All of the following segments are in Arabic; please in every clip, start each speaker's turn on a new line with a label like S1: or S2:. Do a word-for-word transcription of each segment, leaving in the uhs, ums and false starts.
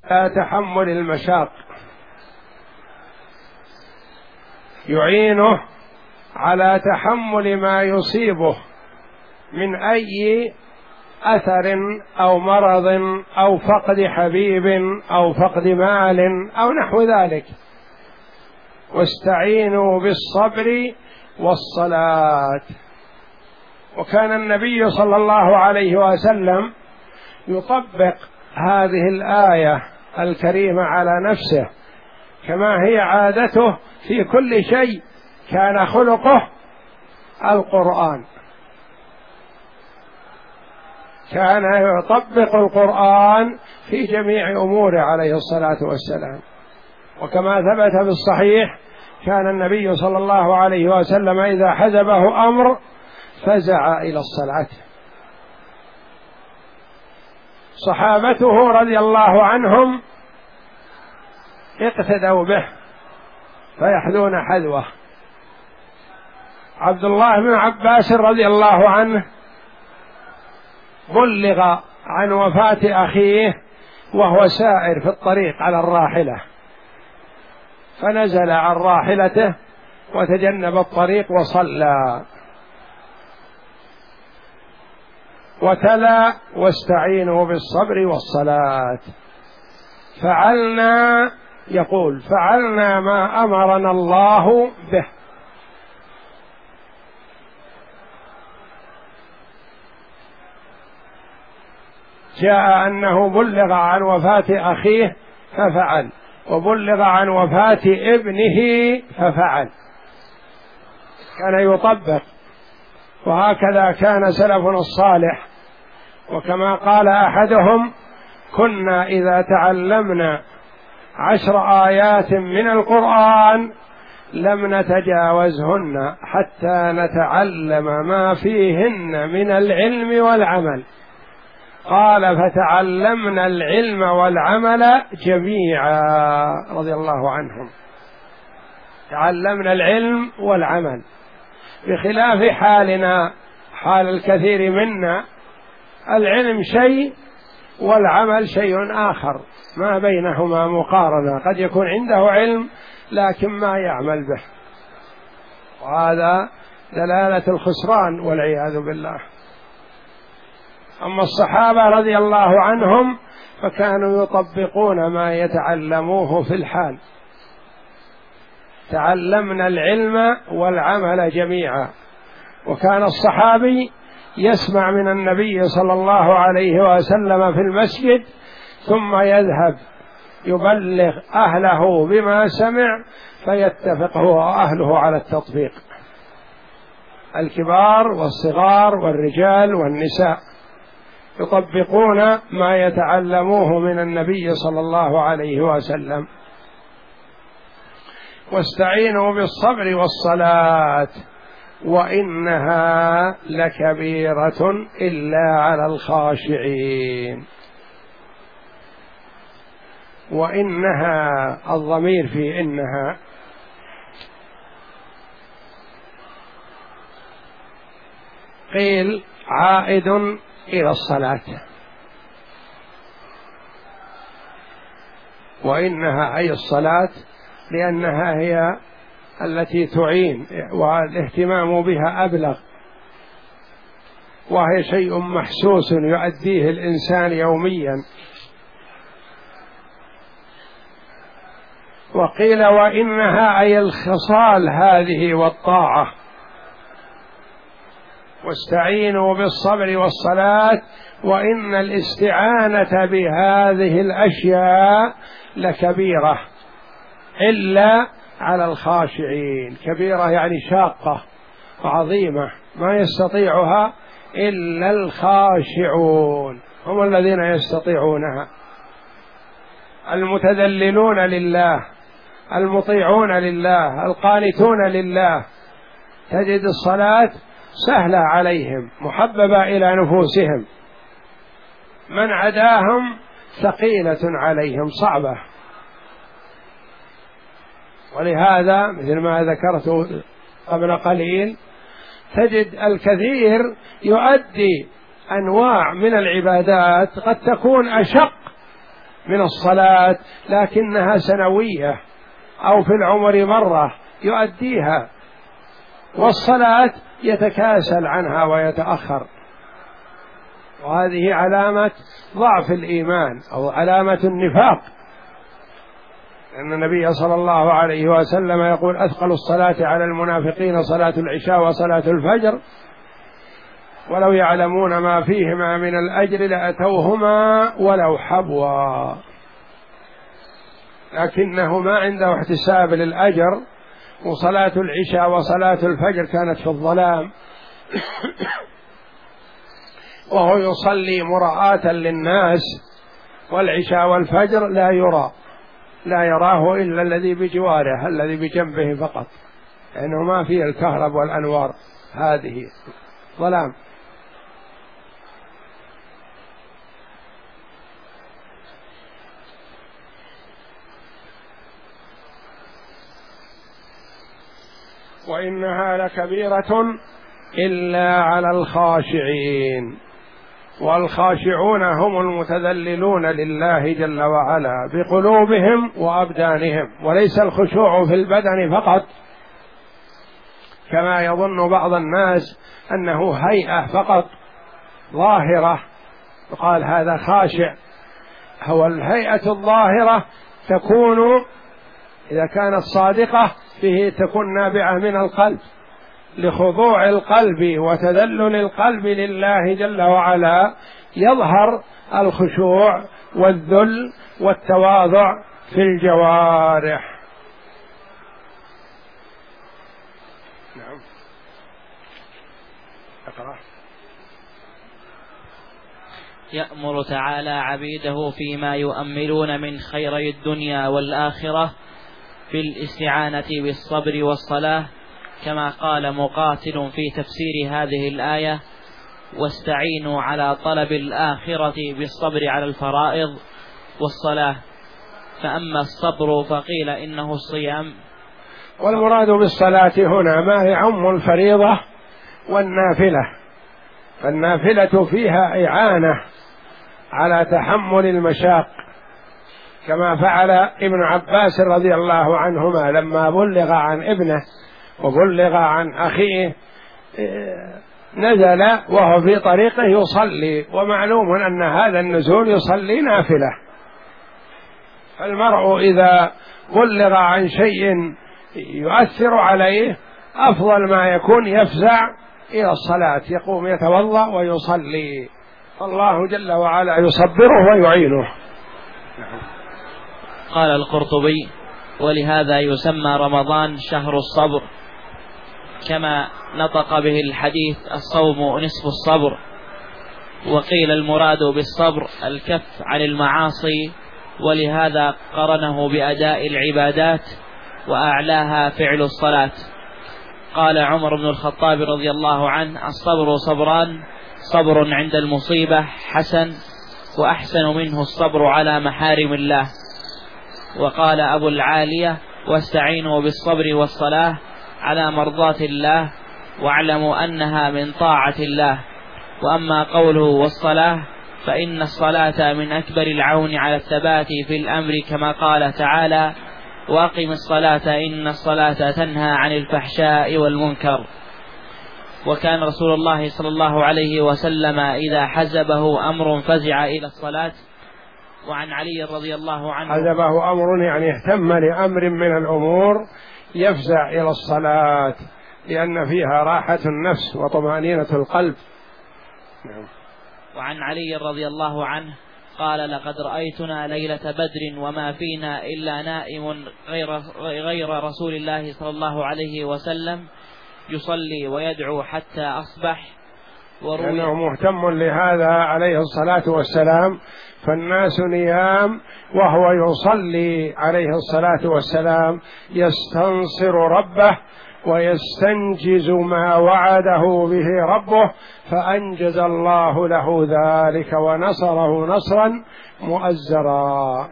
S1: تحمل المشاق، يعينه على تحمل ما يصيبه من أي أثر أو مرض أو فقد حبيب أو فقد مال أو نحو ذلك. واستعينوا بالصبر والصلاة. وكان النبي صلى الله عليه وسلم يطبق هذه الآية الكريمة على نفسه، كما هي عادته في كل شيء كان خلقه القرآن، كان يطبق القرآن في جميع أموره عليه الصلاة والسلام. وكما ثبت في الصحيح كان النبي صلى الله عليه وسلم إذا حزبه أمر فزع إلى الصلاة. صحابته رضي الله عنهم اقتدوا به فيحذون حذوه. عبد الله بن عباس رضي الله عنه بلغ عن وفاة أخيه وهو سائر في الطريق على الراحلة، فنزل عن راحلته وتجنب الطريق وصلى وتلا واستعينوا بالصبر والصلاة. فعلنا، يقول فعلنا ما أمرنا الله به. جاء أنه بلغ عن وفاة أخيه ففعل، وبلغ عن وفاة ابنه ففعل، كان يطبق. وهكذا كان سلفنا الصالح. وكما قال أحدهم: كنا إذا تعلمنا عشر آيات من القرآن لم نتجاوزهن حتى نتعلم ما فيهن من العلم والعمل. قال: فتعلمنا العلم والعمل جميعا رضي الله عنهم. تعلمنا العلم والعمل، بخلاف حالنا حال الكثير منا، العلم شيء والعمل شيء آخر، ما بينهما مقارنة. قد يكون عنده علم لكن ما يعمل به، وهذا دلالة الخسران والعياذ بالله. أما الصحابة رضي الله عنهم فكانوا يطبقون ما يتعلموه في الحال. تعلمنا العلم والعمل جميعا. وكان الصحابي يسمع من النبي صلى الله عليه وسلم في المسجد ثم يذهب يبلغ أهله بما سمع، فيتفق هو وأهله على التطبيق، الكبار والصغار والرجال والنساء يطبقون ما يتعلموه من النبي صلى الله عليه وسلم. واستعينوا بالصبر والصلاة وإنها لكبيرة إلا على الخاشعين. وإنها، الضمير في إنها قيل عائد إلى الصلاة، وإنها أي الصلاة، لأنها هي التي تعين والاهتمام بها أبلغ، وهي شيء محسوس يؤديه الإنسان يوميا. وقيل وإنها أي الخصال هذه والطاعة. واستعينوا بالصبر والصلاة وإن الاستعانة بهذه الأشياء لكبيرة إلا على الخاشعين. كبيرة يعني شاقة وعظيمة ما يستطيعها إلا الخاشعون، هم الذين يستطيعونها، المتذللون لله، المطيعون لله، القانتون لله. تجد الصلاة سهلة عليهم، محببة إلى نفوسهم، من عداهم ثقيلة عليهم، صعبة. ولهذا مثل ما ذكرت قبل قليل تجد الكثير يؤدي أنواع من العبادات قد تكون أشق من الصلاة لكنها سنوية أو في العمر مرة يؤديها، والصلاة يتكاسل عنها ويتأخر، وهذه علامة ضعف الإيمان أو علامة النفاق، لأن النبي صلى الله عليه وسلم يقول: أثقل الصلاة على المنافقين صلاة العشاء وصلاة الفجر ولو يعلمون ما فيهما من الأجر لأتوهما ولو حبوا، لكنه ما عنده احتساب للأجر، وصلاة العشاء وصلاة الفجر كانت في الظلام وهو يصلي مراءة للناس، والعشاء والفجر لا يرى، لا يراه إلا الذي بجواره الذي بجنبه فقط، لأنه يعني ما فيه الكهرب والأنوار، هذه ظلام. وإنها لكبيرة إلا على الخاشعين، والخاشعون هم المتذللون لله جل وعلا بقلوبهم وأبدانهم، وليس الخشوع في البدن فقط كما يظن بعض الناس أنه هيئة فقط ظاهرة يقال هذا خاشع. هو الهيئة الظاهرة تكون إذا كانت صادقة فيه تكون نابعة من القلب، لخضوع القلب وتذلل القلب لله جل وعلا يظهر الخشوع والذل والتواضع في الجوارح. نعم. اقرأ.
S2: يأمر تعالى عبيده فيما يؤملون من خيري الدنيا والآخرة في الاستعانة بالصبر والصلاة، كما قال مقاتل في تفسير هذه الآية: واستعينوا على طلب الآخرة بالصبر على الفرائض والصلاة. فأما الصبر فقيل إنه الصيام.
S1: والمراد بالصلاة هنا ما يعم الفريضة والنافلة، فالنافلة فيها إعانة على تحمل المشاق، كما فعل ابن عباس رضي الله عنهما لما بلغ عن ابنه وبلغ عن أخيه نزل وهو في طريقه يصلي، ومعلوم أن هذا النزول يصلي نافلة. المرء إذا بلغ عن شيء يؤثر عليه أفضل ما يكون يفزع إلى الصلاة، يقوم يتوضأ ويصلي، فالله جل وعلا يصبره ويعينه.
S2: قال القرطبي: ولهذا يسمى رمضان شهر الصبر، كما نطق به الحديث: الصوم نصف الصبر. وقيل المراد بالصبر الكف عن المعاصي، ولهذا قرنه بأداء العبادات وأعلاها فعل الصلاة. قال عمر بن الخطاب رضي الله عنه: الصبر صبران، صبر عند المصيبة حسن، وأحسن منه الصبر على محارم الله. وقال أبو العالية: واستعينوا بالصبر والصلاة على مرضاة الله، واعلموا أنها من طاعة الله. وأما قوله والصلاة فإن الصلاة من أكبر العون على الثبات في الأمر، كما قال تعالى: وأقم الصلاة إن الصلاة تنهى عن الفحشاء والمنكر. وكان رسول الله صلى الله عليه وسلم إذا حزبه أمر فزع إلى الصلاة. وعن علي رضي الله عنه:
S1: حزبه أمر يعني اهتم لأمر من الأمور يفزع إلى الصلاة، لأن فيها راحة النفس وطمأنينة القلب. نعم.
S2: وعن علي رضي الله عنه قال: لقد رأيتنا ليلة بدر وما فينا إلا نائم غير, غير رسول الله صلى الله عليه وسلم يصلي ويدعو حتى أصبح.
S1: لأنه مهتم لهذا عليه الصلاة والسلام، فالناس نيام وهو يصلي عليه الصلاة والسلام يستنصر ربه ويستنجز ما وعده به ربه، فأنجز الله له ذلك ونصره نصرا مؤزرا.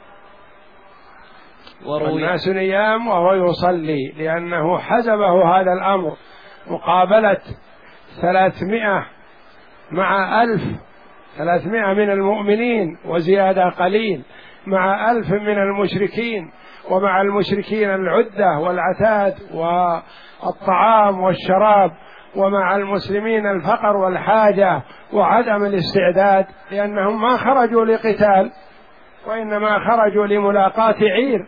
S1: والناس نيام وهو يصلي، لأنه حزبه هذا الأمر مقابلة ثلاثمائة مع ألف، ثلاثمائة من المؤمنين وزيادة قليل، مع ألف من المشركين، ومع المشركين العدة والعتاد والطعام والشراب، ومع المسلمين الفقر والحاجة وعدم الاستعداد، لأنهم ما خرجوا لقتال وإنما خرجوا لملاقاة عير،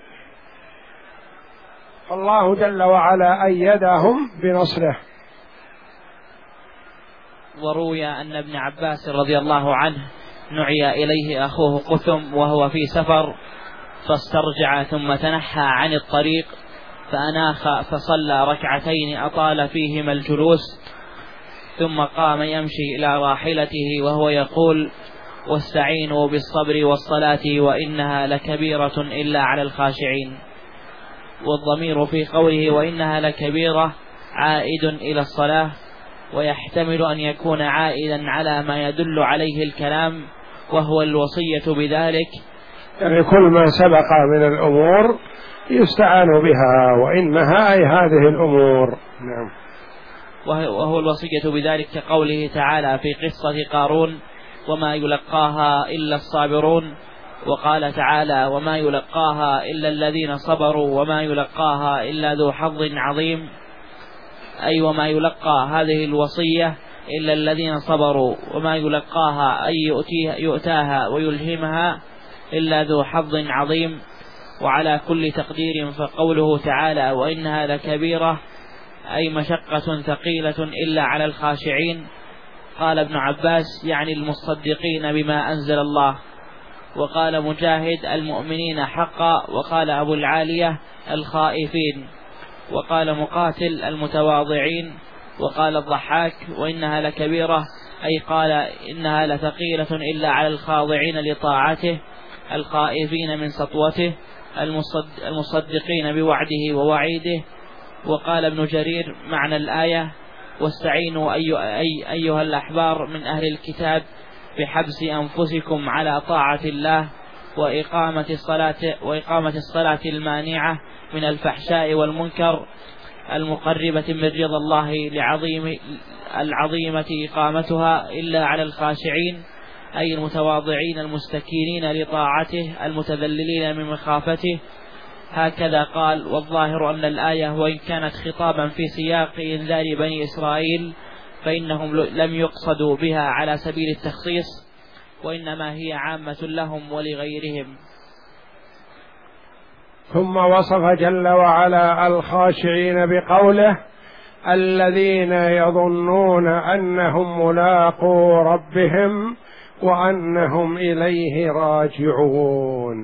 S1: فالله جل وعلا أيدهم بنصره.
S2: وروي أن ابن عباس رضي الله عنه نعي إليه أخوه قثم وهو في سفر فاسترجع ثم تنحى عن الطريق فأناخ فصلى ركعتين أطال فيهما الجلوس، ثم قام يمشي إلى راحلته وهو يقول: واستعينوا بالصبر والصلاة وإنها لكبيرة إلا على الخاشعين. والضمير في قوله وإنها لكبيرة عائد إلى الصلاة، ويحتمل أن يكون عائدا على ما يدل عليه الكلام وهو الوصية بذلك،
S1: يعني كل ما سبق من الأمور يستعان بها، وإنها أي هذه الأمور. نعم.
S2: وهو الوصية بذلك كقوله تعالى في قصة قارون: وما يلقاها إلا الصابرون. وقال تعالى: وما يلقاها إلا الذين صبروا وما يلقاها إلا ذو حظ عظيم، أي وما يلقى هذه الوصية إلا الذين صبروا، وما يلقاها أي يؤتاها ويلهمها إلا ذو حظ عظيم. وعلى كل تقدير فقوله تعالى وإنها لكبيرة أي مشقة ثقيلة إلا على الخاشعين. قال ابن عباس يعني المصدقين بما أنزل الله. وقال مجاهد المؤمنين حقا. وقال أبو العالية الخائفين. وقال مقاتل المتواضعين. وقال الضحاك وإنها لكبيرة أي قال إنها لثقيلة إلا على الخاضعين لطاعته الخائفين من سطوته المصدقين بوعده ووعيده. وقال ابن جرير معنى الآية: واستعينوا أي أي أيها الأحبار من أهل الكتاب بحبس أنفسكم على طاعة الله وإقامة الصلاة وإقامة الصلاة المانعة من الفحشاء والمنكر المقربة من رضا الله لعظيم العظيمة إقامتها إلا على الخاشعين أي المتواضعين المستكينين لطاعته المتذللين من مخافته. هكذا قال. والظاهر أن الآية وإن كانت خطابا في سياق إنذار بني إسرائيل فإنهم لم يقصدوا بها على سبيل التخصيص، وإنما هي عامة لهم ولغيرهم.
S1: ثم وصف جل وعلا الخاشعين بقوله: الذين يظنون أنهم ملاقو ربهم وأنهم إليه راجعون.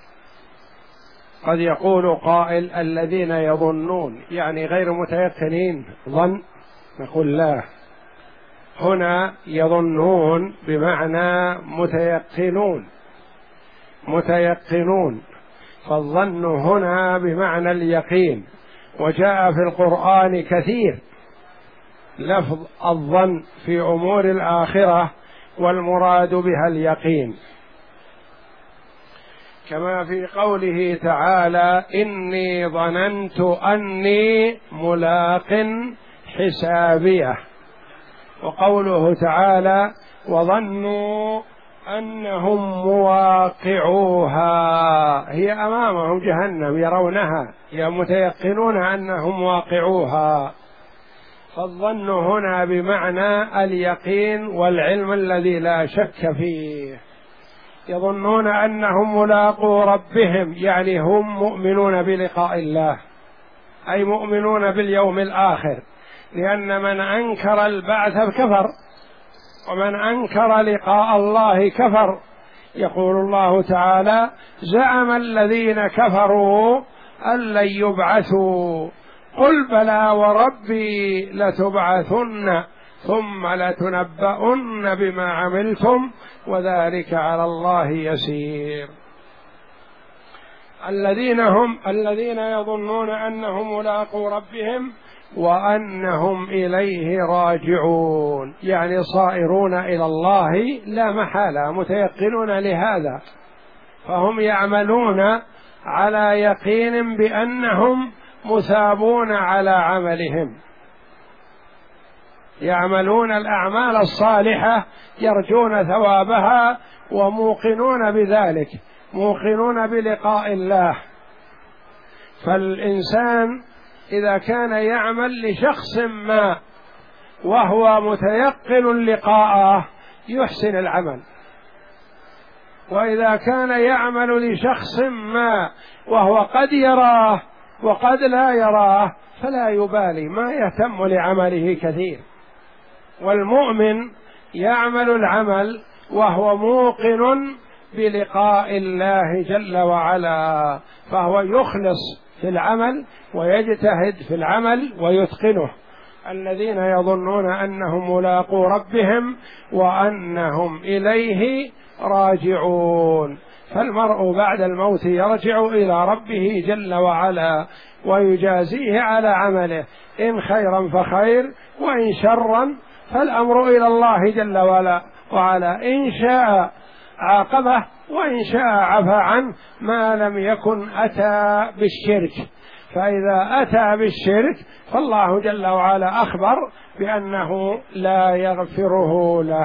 S1: قد يقول قائل: الذين يظنون يعني غير متيقنين، ظن، نقول لا، هنا يظنون بمعنى متيقنون متيقنون فالظن هنا بمعنى اليقين. وجاء في القرآن كثير لفظ الظن في أمور الآخرة والمراد بها اليقين، كما في قوله تعالى: إني ظننت أني ملاق حسابيه. وقوله تعالى: وظنوا أنهم مواقعوها، هي أمامهم جهنم يرونها، متيقنون أنهم واقعوها. فالظن هنا بمعنى اليقين والعلم الذي لا شك فيه. يظنون أنهم ملاقو ربهم يعني هم مؤمنون بلقاء الله، أي مؤمنون باليوم الآخر، لأن من أنكر البعث كفر، ومن أنكر لقاء الله كفر. يقول الله تعالى: زعم الذين كفروا أن لن يبعثوا قل بلى وربي لتبعثن ثم لتنبؤن بما عملتم وذلك على الله يسير. الذين هم الذين يظنون أنهم ملاقو ربهم وأنهم إليه راجعون، يعني صائرون إلى الله لا محالة، متيقنون لهذا، فهم يعملون على يقين بأنهم مثابون على عملهم، يعملون الأعمال الصالحة يرجون ثوابها وموقنون بذلك، موقنون بلقاء الله. فالإنسان إذا كان يعمل لشخص ما وهو متيقن لقاءه يحسن العمل، وإذا كان يعمل لشخص ما وهو قد يراه وقد لا يراه فلا يبالي، ما يهتم لعمله كثير. والمؤمن يعمل العمل وهو موقن بلقاء الله جل وعلا، فهو يخلص في العمل ويجتهد في العمل ويتقنه. الذين يظنون أنهم ملاقو ربهم وأنهم إليه راجعون. فالمرء بعد الموت يرجع إلى ربه جل وعلا ويجازيه على عمله، إن خيرا فخير وإن شرا فالأمر إلى الله جل وعلا، إن شاء عاقبه وإن شاء عفى عنه ما لم يكن أتى بالشرك. فإذا أتى بالشرك فالله جل وعلا أخبر بأنه لا يغفره له.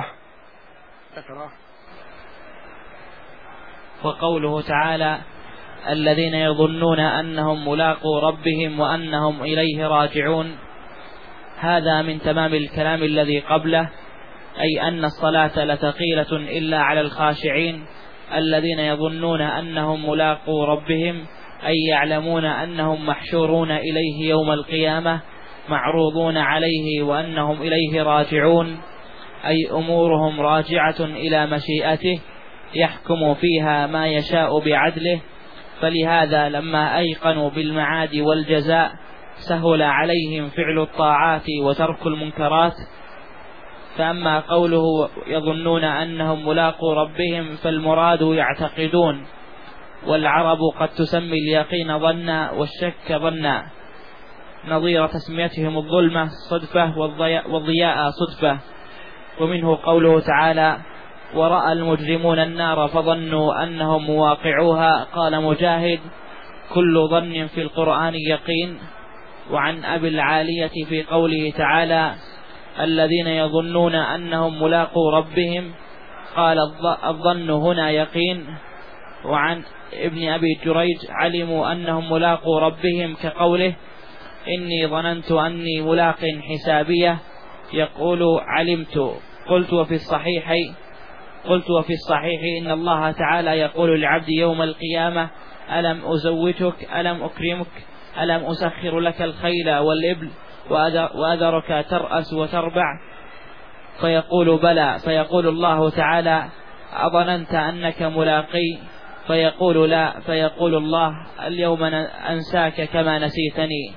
S2: وقوله تعالى الذين يظنون أنهم ملاقو ربهم وأنهم إليه راجعون، هذا من تمام الكلام الذي قبله، أي أن الصلاة لثقيلة إلا على الخاشعين الذين يظنون أنهم ملاقو ربهم، أي يعلمون أنهم محشورون إليه يوم القيامة معروضون عليه وأنهم إليه راجعون، أي أمورهم راجعة إلى مشيئته يحكم فيها ما يشاء بعدله. فلهذا لما أيقنوا بالمعاد والجزاء سهل عليهم فعل الطاعات وترك المنكرات. فأما قوله يظنون أنهم ملاقو ربهم فالمراد يعتقدون، والعرب قد تسمي اليقين ظنا والشك ظنا، نظير تسميتهم الظلمة صدفة والضياء صدفة. ومنه قوله تعالى ورأى المجرمون النار فظنوا أنهم مواقعوها. قال مجاهد كل ظن في القرآن يقين. وعن أبي العالية في قوله تعالى الذين يظنون أنهم ملاقو ربهم قال الظن هنا يقين. وعن ابن أبي جريج علموا أنهم ملاقو ربهم كقوله إني ظننت أني ملاق حسابية، يقول علمت. قلت وفي الصحيح قلت وفي الصحيح إن الله تعالى يقول للعبد يوم القيامة ألم أزوجك ألم أكرمك ألم أسخر لك الخيل والإبل وأذرك ترأس وتربع، فيقول بلى، فيقول الله تعالى أظننت أنك ملاقي، فيقول لا، فيقول الله اليوم أنساك كما نسيتني.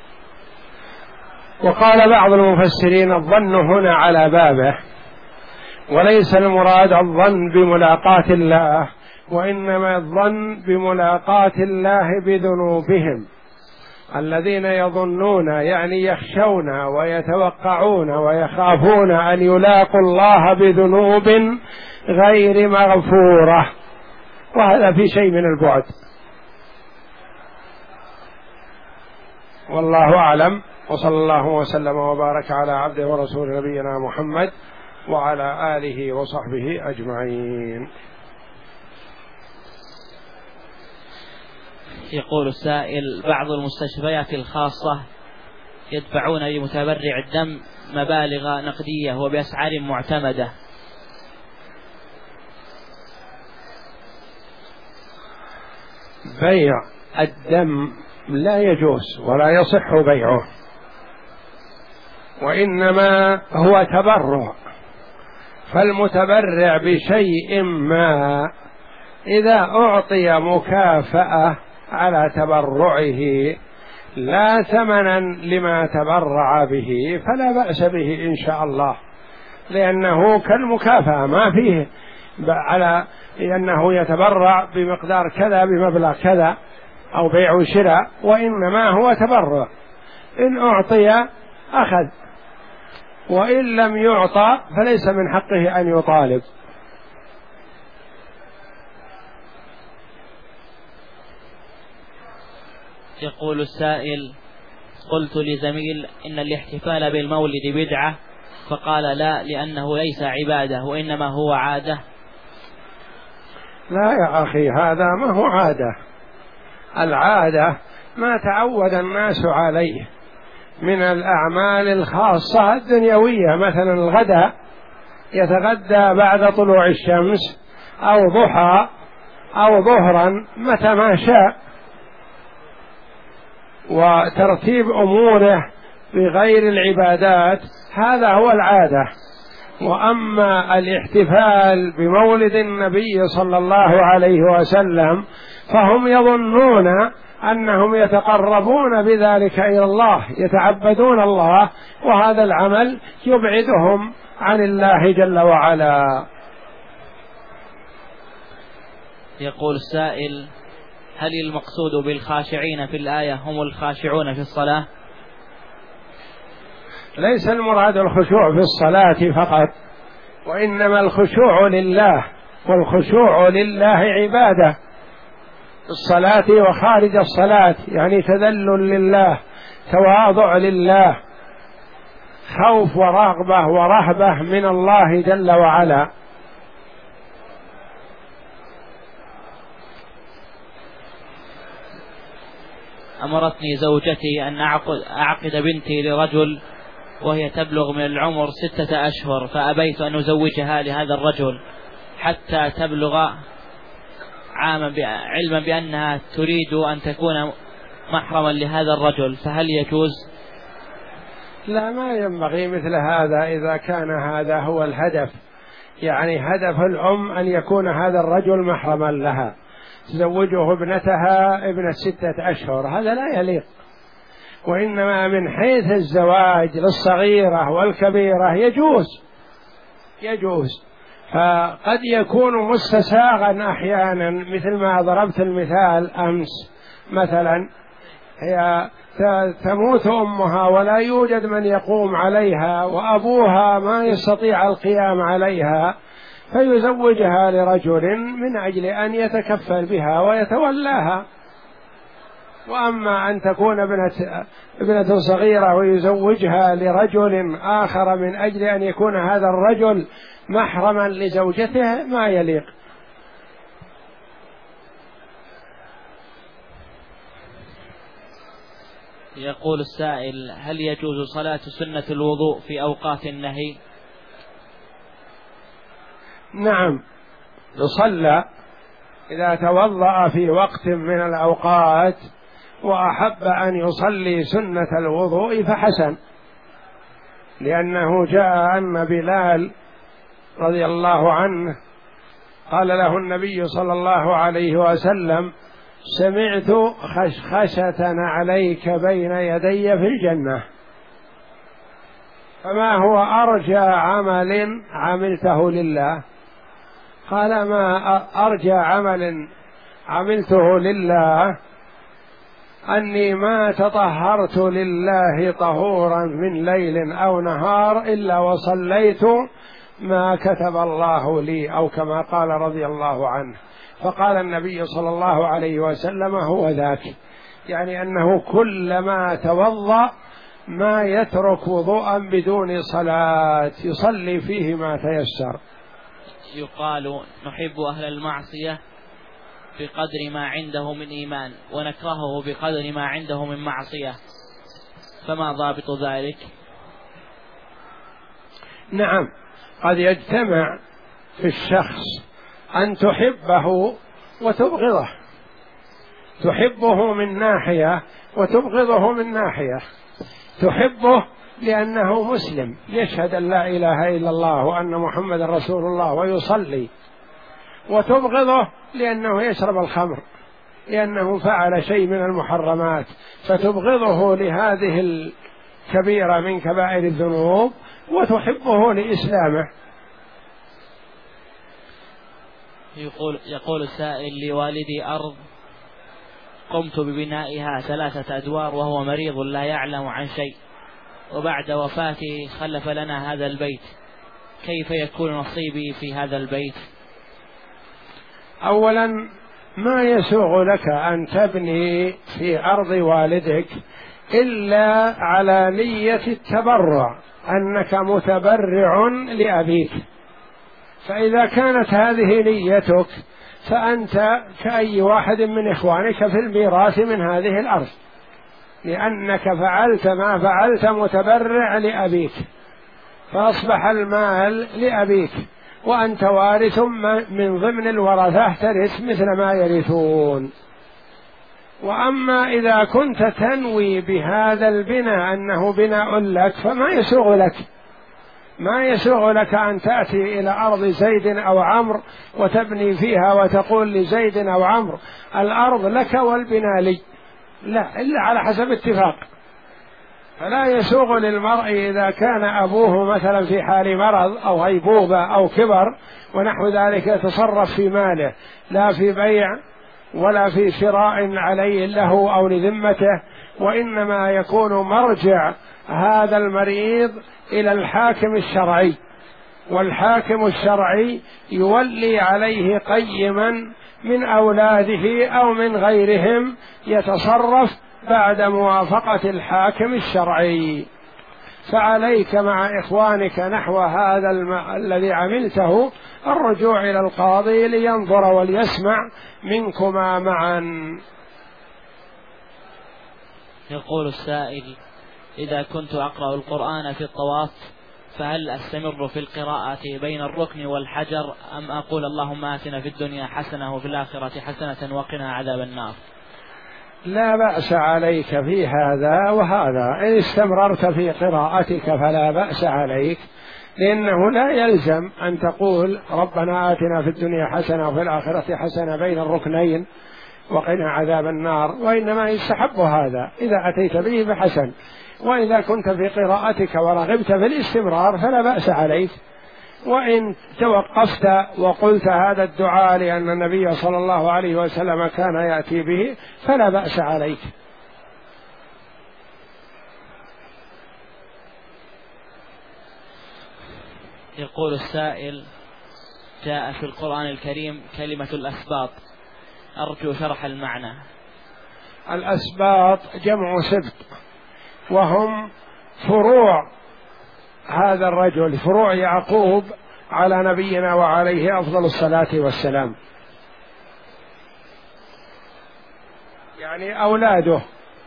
S1: وقال بعض المفسرين الظن هنا على بابه، وليس المراد الظن بملاقاة الله، وإنما الظن بملاقاة الله بذنوبهم. الذين يظنون يعني يخشون ويتوقعون ويخافون أن يلاقوا الله بذنوب غير مغفورة، وهذا في شيء من البعد. والله أعلم، وصلى الله وسلم وبارك على عبده ورسول نبينا محمد وعلى آله وصحبه أجمعين.
S2: يقول السائل بعض المستشفيات الخاصة يدفعون لمتبرع الدم مبالغ نقدية وبأسعار معتمدة.
S1: بيع الدم لا يجوز ولا يصح بيعه، وإنما هو تبرع. فالمتبرع بشيء ما إذا أعطي مكافأة على تبرعه لا ثمنا لما تبرع به فلا بأس به إن شاء الله، لأنه كالمكافأة ما فيه على أنه يتبرع بمقدار كذا بمبلغ كذا أو بيع وشراء، وإنما هو تبرع. إن أعطي أخذ، وإن لم يعطى فليس من حقه أن يطالب.
S2: يقول السائل قلت لزميل إن الاحتفال بالمولد بدعة، فقال لا، لأنه ليس عبادة وإنما هو عادة.
S1: لا يا أخي، هذا ما هو عادة. العادة ما تعود الناس عليه من الأعمال الخاصة الدنيوية، مثلا الغداء يتغدى بعد طلوع الشمس أو ضحى أو ظهرا متى ما شاء، وترتيب أموره بغير العبادات هذا هو العادة. وأما الاحتفال بمولد النبي صلى الله عليه وسلم فهم يظنون أنهم يتقربون بذلك إلى الله، يتعبدون الله، وهذا العمل يبعدهم عن الله جل وعلا.
S2: يقول السائل: هل المقصود بالخاشعين في الآية هم الخاشعون في الصلاة؟
S1: ليس المراد الخشوع في الصلاة فقط، وإنما الخشوع لله، والخشوع لله عبادة في الصلاة وخارج الصلاة، يعني تذلل لله، تواضع لله، خوف ورغبة ورهبة من الله جل وعلا.
S2: أمرتني زوجتي أن أعقد, أعقد بنتي لرجل وهي تبلغ من العمر ستة أشهر، فأبيت أن أزوجها لهذا الرجل حتى تبلغ عاما، علما بأنها تريد أن تكون محرما لهذا الرجل، فهل يجوز؟
S1: لا، ما ينبغي مثل هذا إذا كان هذا هو الهدف، يعني هدف الأم أن يكون هذا الرجل محرما لها، تزوجه ابنتها ابنة ستة أشهر، هذا لا يليق. وإنما من حيث الزواج للصغيرة والكبيرة يجوز يجوز فقد يكون مستساغا أحيانا، مثل ما ضربت المثال أمس، مثلا هي تموت أمها ولا يوجد من يقوم عليها، وأبوها ما يستطيع القيام عليها، فيزوجها لرجل من أجل أن يتكفل بها ويتولاها. وأما أن تكون ابنة ابنة صغيرة ويزوجها لرجل آخر من أجل أن يكون هذا الرجل محرما لزوجته ما يليق.
S2: يقول السائل: هل يجوز صلاة سنة الوضوء في أوقات النهي؟
S1: نعم، يصلى إذا توضأ في وقت من الأوقات وأحب أن يصلي سنة الوضوء فحسن، لأنه جاء أن بلال رضي الله عنه قال له النبي صلى الله عليه وسلم: سمعت خشخشة عليك بين يدي في الجنة، فما هو أرجى عمل عملته لله؟ قال: ما أرجى عمل عملته لله أني ما تطهرت لله طهورا من ليل أو نهار إلا وصليت ما كتب الله لي، أو كما قال رضي الله عنه. فقال النبي صلى الله عليه وسلم: هو ذاك، يعني أنه كلما توضأ ما يترك وضوءا بدون صلاة، يصلي فيه ما تيسر.
S2: يقال: نحب أهل المعصية بقدر ما عنده من إيمان، ونكرهه بقدر ما عنده من معصية، فما ضابط ذلك؟
S1: نعم، قد يجتمع في الشخص أن تحبه وتبغضه، تحبه من ناحية وتبغضه من ناحية. تحبه لأنه مسلم يشهد أن لا إله إلا الله وأن محمد رسول الله ويصلي، وتبغضه لأنه يشرب الخمر، لأنه فعل شيء من المحرمات، فتبغضه لهذه الكبيرة من كبائر الذنوب وتحبه لإسلامه.
S2: يقول يقول السائل: لوالدي أرض قمت ببنائها ثلاثة أدوار وهو مريض لا يعلم عن شيء، وبعد وفاته خلف لنا هذا البيت، كيف يكون نصيبي في هذا البيت؟
S1: أولا، ما يسوغ لك أن تبني في أرض والدك إلا على نية التبرع، أنك متبرع لأبيك، فإذا كانت هذه نيتك فأنت كأي واحد من إخوانك في الميراث من هذه الأرض، لأنك فعلت ما فعلت متبرع لأبيك، فأصبح المال لأبيك وأنت وارث من ضمن الورثة، ترث مثل ما يرثون. وأما إذا كنت تنوي بهذا البناء أنه بناء لك فما يسوغ لك، ما يسوغ لك أن تأتي إلى أرض زيد أو عمرو وتبني فيها وتقول لزيد أو عمرو الأرض لك والبناء لي، لا، إلا على حسب اتفاق. فلا يسوغ للمرء إذا كان أبوه مثلا في حال مرض أو غيبوبة أو كبر ونحو ذلك يتصرف في ماله، لا في بيع ولا في شراء عليه له أو لذمته، وإنما يكون مرجع هذا المريض إلى الحاكم الشرعي، والحاكم الشرعي يولي عليه قيما من أولاده أو من غيرهم يتصرف بعد موافقة الحاكم الشرعي. فعليك مع إخوانك نحو هذا الم... الذي عملته الرجوع إلى القاضي لينظر وليسمع منكما معا.
S2: يقول السائل: إذا كنت أقرأ القرآن في الطواف فهل أستمر في القراءة بين الركن والحجر أم أقول اللهم آتنا في الدنيا حسنة وفي الآخرة حسنة وقنا عذاب النار؟
S1: لا بأس عليك في هذا وهذا، إن استمررت في قراءتك فلا بأس عليك، لأنه لا يلزم أن تقول ربنا آتنا في الدنيا حسنة وفي الآخرة حسنة بين الركنين وقنا عذاب النار، وإنما يستحب هذا إذا أتيت به فحسن، وإذا كنت في قراءتك ورغبت في الاستمرار فلا بأس عليك. وإن توقفت وقلت هذا الدعاء لأن النبي صلى الله عليه وسلم كان يأتي به فلا بأس عليك.
S2: يقول السائل: جاء في القرآن الكريم كلمة الأسباط، أرجو شرح المعنى.
S1: الأسباط جمع سبط، وهم فروع هذا الرجل، فروع يعقوب على نبينا وعليه أفضل الصلاة والسلام، يعني أولاده.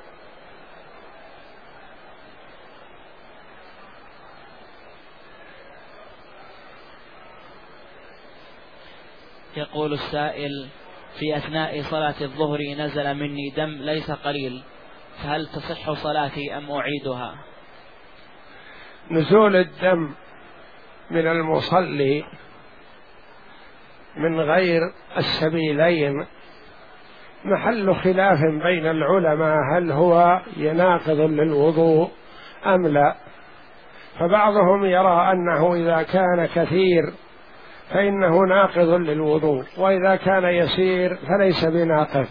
S2: يقول السائل: في أثناء صلاة الظهر نزل مني دم ليس قليل، فهل تصح صلاتي أم أعيدها؟
S1: نزول الدم من المصلي من غير السبيلين محل خلاف بين العلماء، هل هو يناقض للوضوء أم لا؟ فبعضهم يرى أنه إذا كان كثير فإنه ناقض للوضوء، وإذا كان يسير فليس بناقض.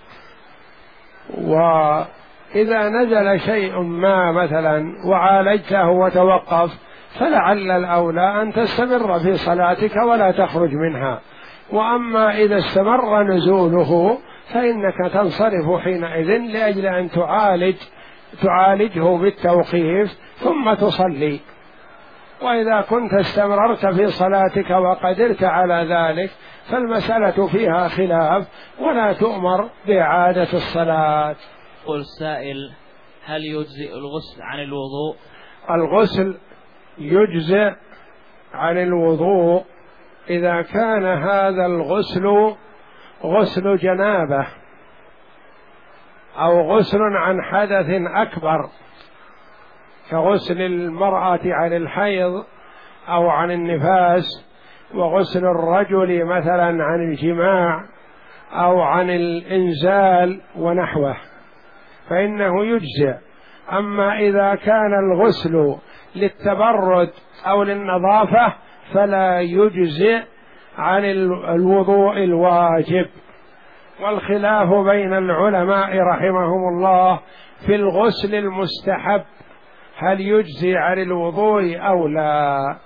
S1: وإذا نزل شيء ما مثلا وعالجته وتوقف فلعل الأولى أن تستمر في صلاتك ولا تخرج منها. وأما إذا استمر نزوله فإنك تنصرف حينئذ لأجل أن تعالج تعالجه بالتوقيف ثم تصلي. وإذا كنت استمررت في صلاتك وقدرت على ذلك فالمسألة فيها خلاف ولا تؤمر بإعادة الصلاة.
S2: قل السائل: هل يجزئ الغسل عن الوضوء؟
S1: الغسل يجزئ عن الوضوء إذا كان هذا الغسل غسل جنابة أو غسل عن حدث أكبر كغسل المرأة عن الحيض أو عن النفاس، وغسل الرجل مثلا عن الجماع أو عن الإنزال ونحوه فإنه يجزئ. أما إذا كان الغسل للتبرد أو للنظافة فلا يجزئ عن الوضوء الواجب. والخلاف بين العلماء رحمهم الله في الغسل المستحب هل يجزي عن الوضوء أو لا.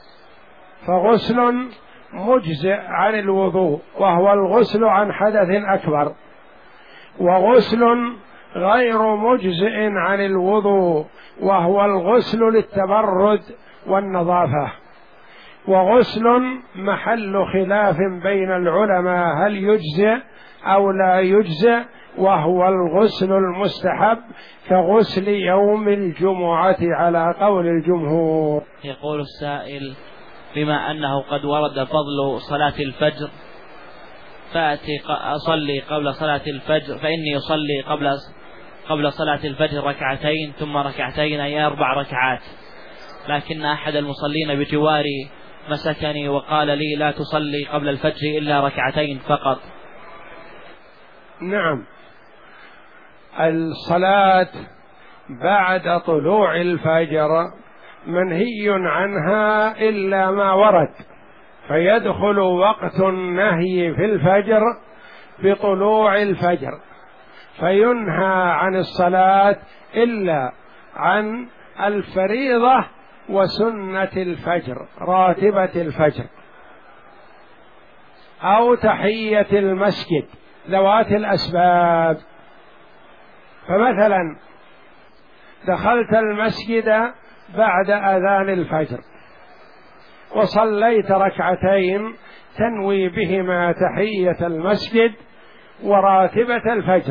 S1: فغسل مجزئ عن الوضوء وهو الغسل عن حدث أكبر، وغسل غير مجزئ عن الوضوء وهو الغسل للتبرد والنظافة. وغسل محل خلاف بين العلماء هل يجزئ أو لا يجزئ، وهو الغسل المستحب كغسل يوم الجمعة على قول الجمهور.
S2: يقول السائل: بما أنه قد ورد فضل صلاة الفجر فأتي أصلي قبل صلاة الفجر، فإني أصلي قبل قبل صلاة الفجر ركعتين ثم ركعتين أي أربع ركعات، لكن أحد المصلين بجواري مسكني وقال لي: لا تصلي قبل الفجر إلا ركعتين فقط.
S1: نعم، الصلاة بعد طلوع الفجر منهي عنها إلا ما ورد، فيدخل وقت النهي في الفجر بطلوع الفجر، فينهى عن الصلاة إلا عن الفريضة وسنة الفجر راتبة الفجر أو تحية المسجد ذوات الأسباب. فمثلا دخلت المسجد بعد أذان الفجر وصليت ركعتين تنوي بهما تحية المسجد وراتبة الفجر،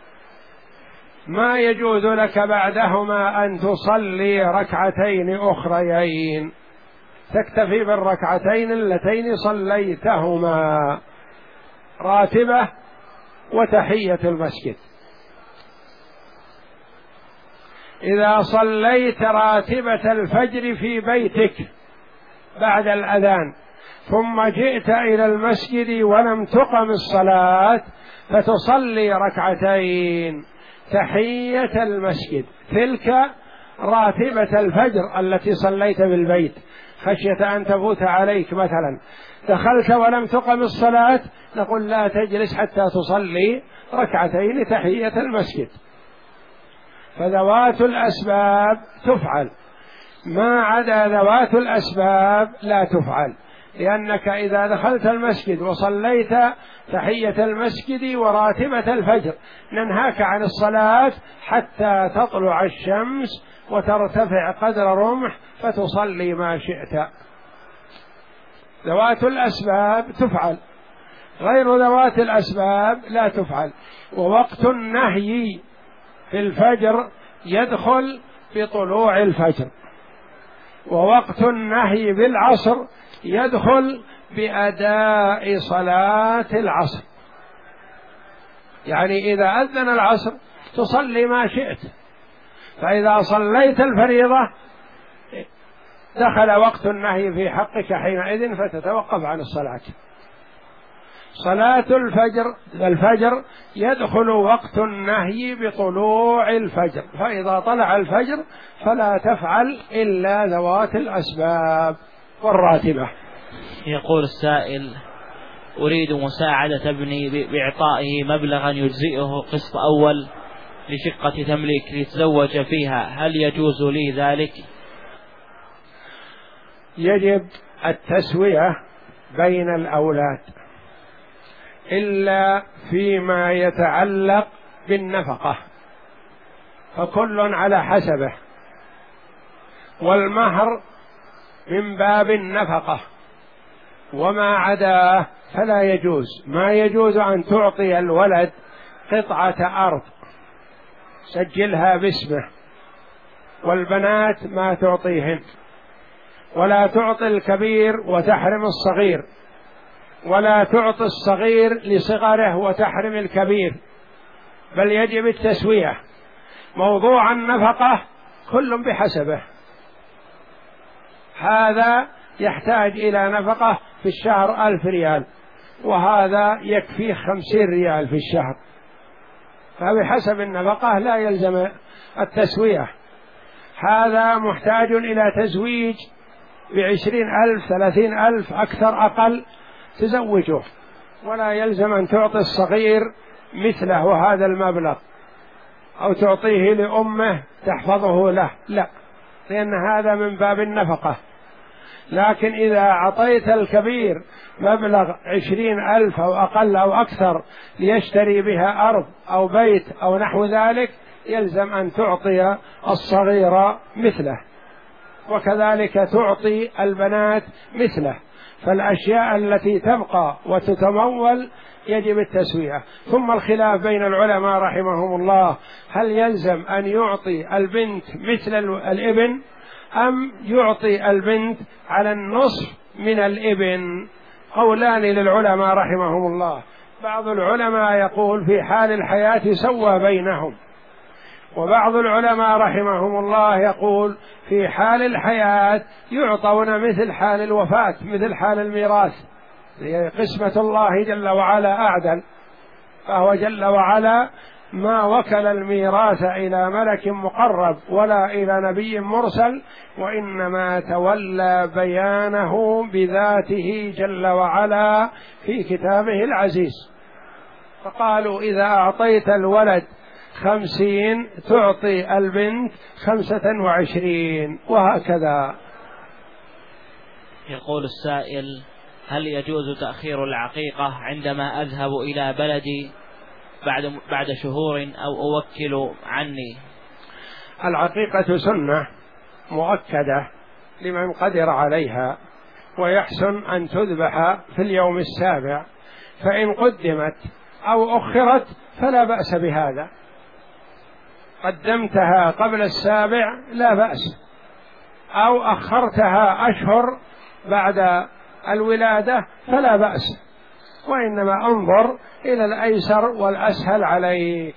S1: ما يجوز لك بعدهما أن تصلي ركعتين أخريين، تكتفي بالركعتين اللتين صليتهما راتبة وتحية المسجد. إذا صليت راتبة الفجر في بيتك بعد الأذان ثم جئت إلى المسجد ولم تقم الصلاة فتصلي ركعتين تحية المسجد، تلك راتبة الفجر التي صليت بالبيت خشية أن تفوت عليك. مثلا دخلت ولم تقم الصلاة، نقول لا تجلس حتى تصلي ركعتين تحية المسجد. فذوات الأسباب تفعل، ما عدا ذوات الأسباب لا تفعل، لأنك إذا دخلت المسجد وصليت تحية المسجد وراتبة الفجر ننهاك عن الصلاة حتى تطلع الشمس وترتفع قدر رمح فتصلي ما شئت. ذوات الأسباب تفعل، غير ذوات الأسباب لا تفعل. ووقت النهي في الفجر يدخل بطلوع الفجر، ووقت النهي بالعصر يدخل بأداء صلاة العصر، يعني إذا أذن العصر تصلي ما شئت، فإذا صليت الفريضة دخل وقت النهي في حقك حينئذ فتتوقف عن الصلاة. صلاة الفجر الفجر يدخل وقت النهي بطلوع الفجر، فإذا طلع الفجر فلا تفعل إلا ذوات الأسباب والراتبة.
S2: يقول السائل: أريد مساعدة ابني بإعطائه مبلغا يجزئه قسط أول لشقة تمليك ليتزوج فيها، هل يجوز لي ذلك؟
S1: يجب التسوية بين الأولاد إلا فيما يتعلق بالنفقة، فكل على حسبه، والمهر من باب النفقة، وما عداه فلا يجوز. ما يجوز أن تعطي الولد قطعة أرض سجلها باسمه، والبنات ما تعطيهن، ولا تعطي الكبير وتحرم الصغير، ولا تعطي الصغير لصغره وتحرم الكبير، بل يجب التسوية. موضوع النفقة كل بحسبه، هذا يحتاج إلى نفقة في الشهر ألف ريال وهذا يكفيه خمسين ريال في الشهر، فبحسب النفقة لا يلزم التسوية. هذا محتاج إلى تزويج بعشرين ألف ثلاثين ألف أكثر أقل تزوجه، ولا يلزم أن تعطي الصغير مثله وهذا المبلغ أو تعطيه لأمه تحفظه له، لا، لأن هذا من باب النفقة. لكن إذا أعطيت الكبير مبلغ عشرين ألف أو أقل أو أكثر ليشتري بها أرض أو بيت أو نحو ذلك يلزم أن تعطي الصغير مثله، وكذلك تعطي البنات مثله، فالأشياء التي تبقى وتتمول يجب التسوية. ثم الخلاف بين العلماء رحمهم الله، هل يلزم أن يعطي البنت مثل الابن أم يعطي البنت على النصف من الابن؟ قولان للعلماء رحمهم الله. بعض العلماء يقول في حال الحياة سوى بينهم، وبعض العلماء رحمهم الله يقول في حال الحياة يعطون مثل حال الوفاة، مثل حال الميراث، قسمة الله جل وعلا أعدل، فهو جل وعلا ما وكل الميراث إلى ملك مقرب ولا إلى نبي مرسل، وإنما تولى بيانه بذاته جل وعلا في كتابه العزيز. فقالوا إذا أعطيت الولد خمسين تعطي البنت خمسة وعشرين، وهكذا.
S2: يقول السائل: هل يجوز تأخير العقيقة عندما أذهب إلى بلدي بعد بعد شهور أو أوكل عني؟
S1: العقيقة سنة مؤكدة لمن قدر عليها، ويحسن أن تذبح في اليوم السابع، فإن قدمت أو أخرت فلا بأس بهذا. قدمتها قبل السابع لا بأس، أو أخرتها أشهر بعد الولادة فلا بأس، وإنما انظر إلى الأيسر والأسهل عليك.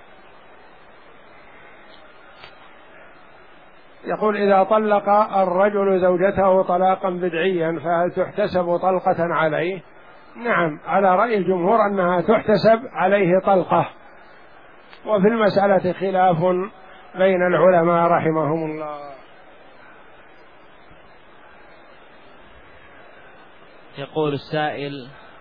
S1: يقول: إذا طلق الرجل زوجته طلاقا بدعيا فهل تحتسب طلقة عليه؟ نعم، على رأي الجمهور أنها تحتسب عليه طلقة، وفي المسألة خلاف بين العلماء رحمهم الله.
S2: يقول السائل: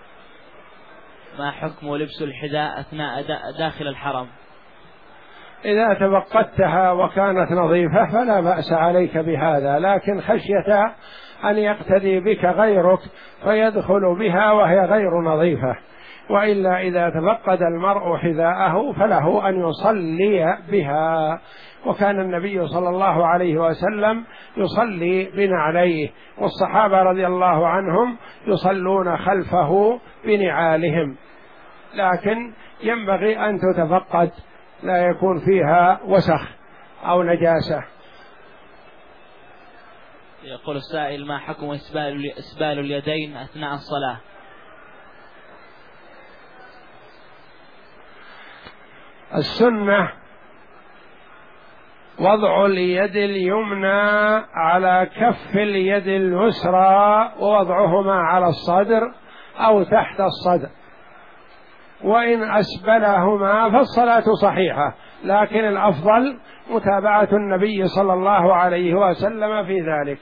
S2: ما حكم لبس الحذاء أثناء داخل الحرم؟
S1: إذا تفقدتها وكانت نظيفة فلا بأس عليك بهذا، لكن خشية أن يقتدي بك غيرك فيدخل بها وهي غير نظيفة. وإلا إذا تفقد المرء حذاءه فله أن يصلي بها، وكان النبي صلى الله عليه وسلم يصلي بنعليه، والصحابة رضي الله عنهم يصلون خلفه بنعالهم، لكن ينبغي أن تتفقد لا يكون فيها وسخ أو نجاسة.
S2: يقول السائل: ما حكم إسبال, إسبال اليدين أثناء الصلاة؟
S1: السنة وضع اليد اليمنى على كف اليد اليسرى ووضعهما على الصدر أو تحت الصدر، وإن أسبلهما فالصلاة صحيحة، لكن الأفضل متابعة النبي صلى الله عليه وسلم في ذلك.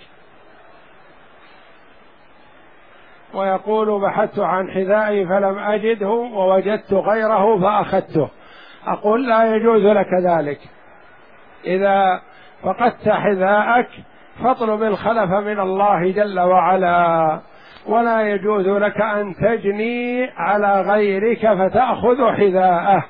S1: ويقول: بحثت عن حذائي فلم أجده ووجدت غيره فأخذته. أقول: لا يجوز لك ذلك، إذا فقدت حذاءك فاطلب الخلف من الله جل وعلا، ولا يجوز لك أن تجني على غيرك فتأخذ حذاءه.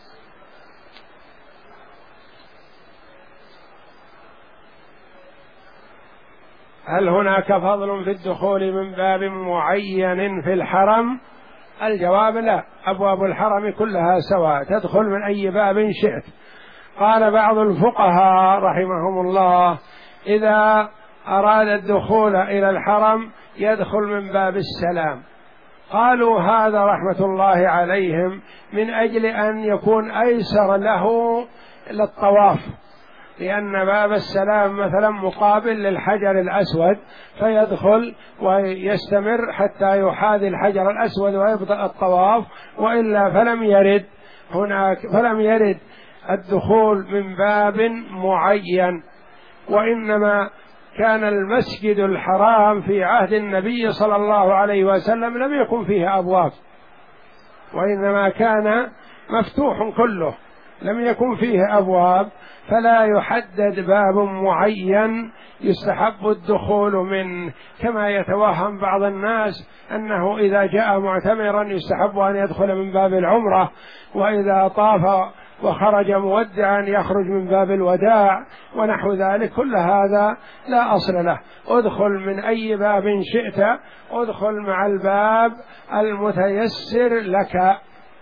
S1: هل هناك فضل في الدخول من باب معين في الحرم؟ الجواب: لا، أبواب الحرم كلها سواء، تدخل من أي باب شئت. قال بعض الفقهاء رحمهم الله: إذا أراد الدخول إلى الحرم يدخل من باب السلام. قالوا هذا رحمة الله عليهم من أجل أن يكون أيسر له للطواف، لأن باب السلام مثلا مقابل للحجر الأسود، فيدخل ويستمر حتى يحاذي الحجر الأسود ويبدأ الطواف، وإلا فلم يرد هناك فلم يرد الدخول من باب معين. وإنما كان المسجد الحرام في عهد النبي صلى الله عليه وسلم لم يكن فيه أبواب، وإنما كان مفتوح كله، لم يكن فيه أبواب، فلا يحدد باب معين يستحب الدخول منه، كما يتوهم بعض الناس أنه إذا جاء معتمرا يستحب أن يدخل من باب العمرة، وإذا طاف وخرج مودعا يخرج من باب الوداع ونحو ذلك، كل هذا لا أصل له. ادخل من أي باب شئت، ادخل مع الباب المتيسر لك.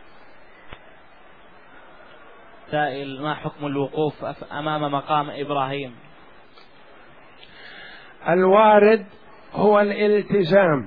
S2: سائل: ما حكم الوقوف أمام مقام إبراهيم؟
S1: الوارد هو الالتزام.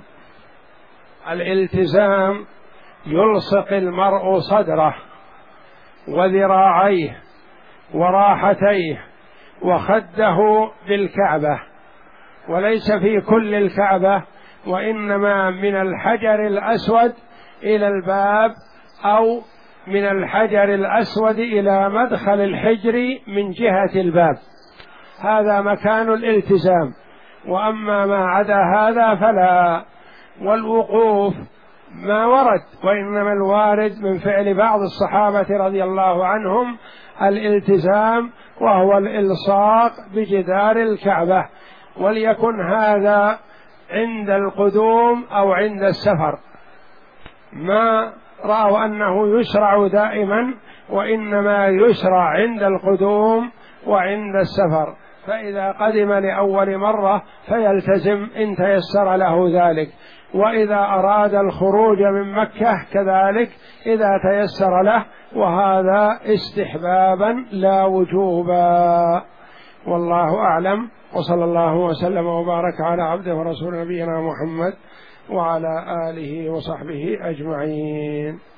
S1: الالتزام يلصق المرء صدره وذراعيه وراحتيه وخده بالكعبة، وليس في كل الكعبة، وإنما من الحجر الأسود إلى الباب، أو من الحجر الأسود إلى مدخل الحجر من جهة الباب، هذا مكان الالتزام. وأما ما عدا هذا فلا. والوقوف ما ورد، وإنما الوارد من فعل بعض الصحابة رضي الله عنهم الالتزام، وهو الإلصاق بجدار الكعبة، وليكن هذا عند القدوم أو عند السفر. ما رأوا أنه يشرع دائما، وإنما يشرع عند القدوم وعند السفر. فإذا قدم لأول مرة فيلتزم إن تيسر له ذلك، وإذا أراد الخروج من مكة كذلك إذا تيسر له، وهذا استحبابا لا وجوبا. والله أعلم، وصلى الله وسلم وبارك على عبده ورسول نبينا محمد وعلى آله وصحبه أجمعين.